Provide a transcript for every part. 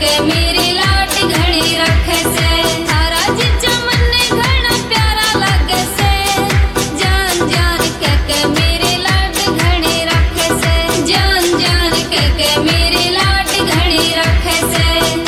के मेरे लाड घड़ी रखे से थारा जीजा मन्ने घना प्यारा लगे से जान जान के मेरे लाड घड़ी रखे से जान जान के मेरे लाड घड़ी रखे से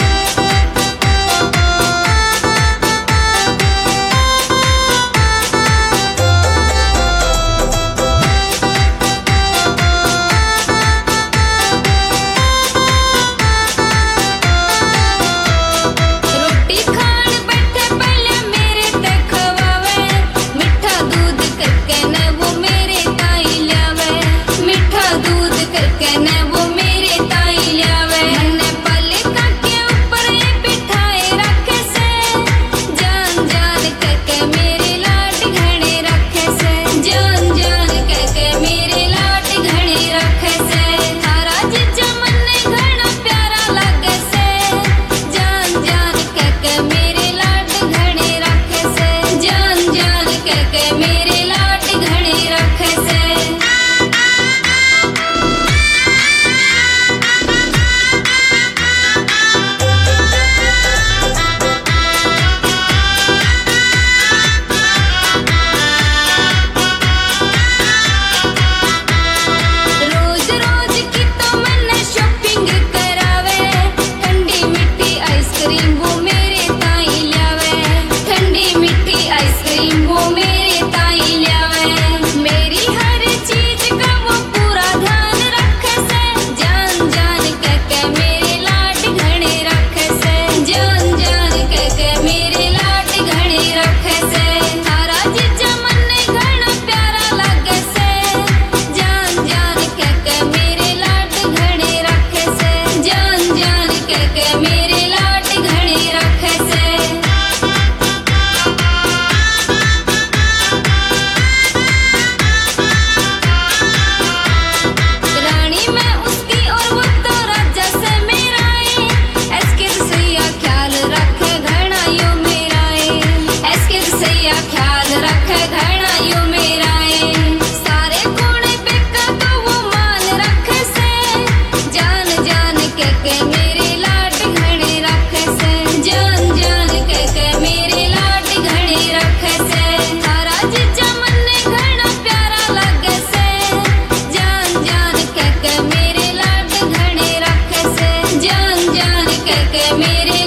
मेरे लाड घड़ी रखे से रानी मैं उसकी और वो तो राजा से मेरा ऐसके सैया ख्याल रखे घना यो मेरा ऐसके सैया ख्याल रखे घना यो मेरा सारे कोने पे का तो वो मान रखे से जान जान के मेरे लाड घड़ी रखे से जान जान के मेरे लाड घड़ी रखे से थारा जीजा मन्ने घना प्यारा लगे से जान जान के मेरे लाड घड़ी रखे से जान जान के मेरे